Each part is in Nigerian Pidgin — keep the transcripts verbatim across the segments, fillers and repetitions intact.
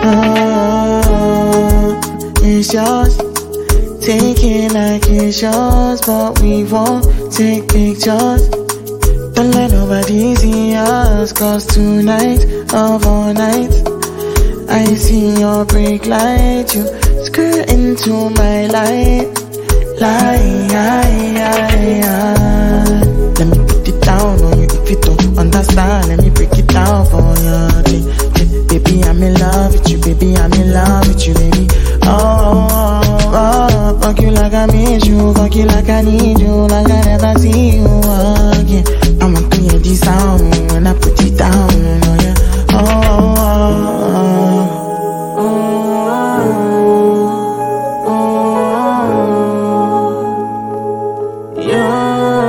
Oh, it's yours. Take it like it's yours, but we won't take pictures. Don't let nobody see us, cause tonight of all nights I see your brake light, you skirt into my light. Light, let me put it down on you if you don't understand. Let me break it down for you. Baby, I'm in love with you, baby, I'm in love with you, baby. Oh, oh, oh, fuck you like I miss you, fuck you like I need you, like I never see you again. I want to hear this sound when I put it down, oh yeah. Oh, oh, oh, oh, oh, oh, yeah.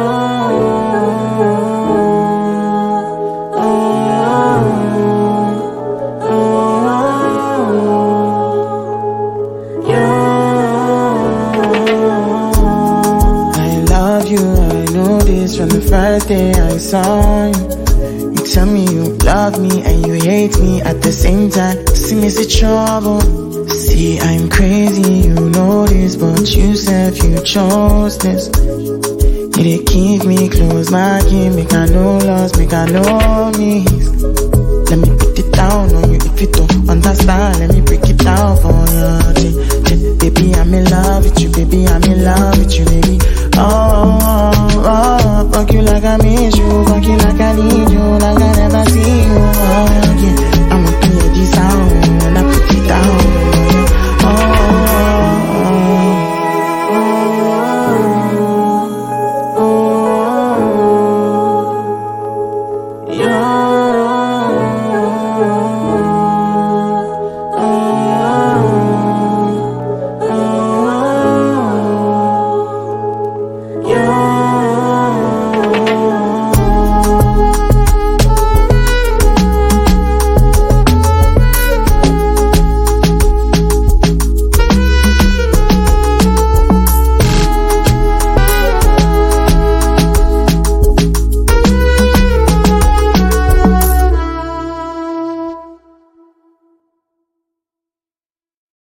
From the first day I saw you, you tell me you love me and you hate me at the same time. See me see trouble. See, I'm crazy, you know this, but you said you chose this. You did keep me close, my game, make I no loss, make I no miss. Let me put it down on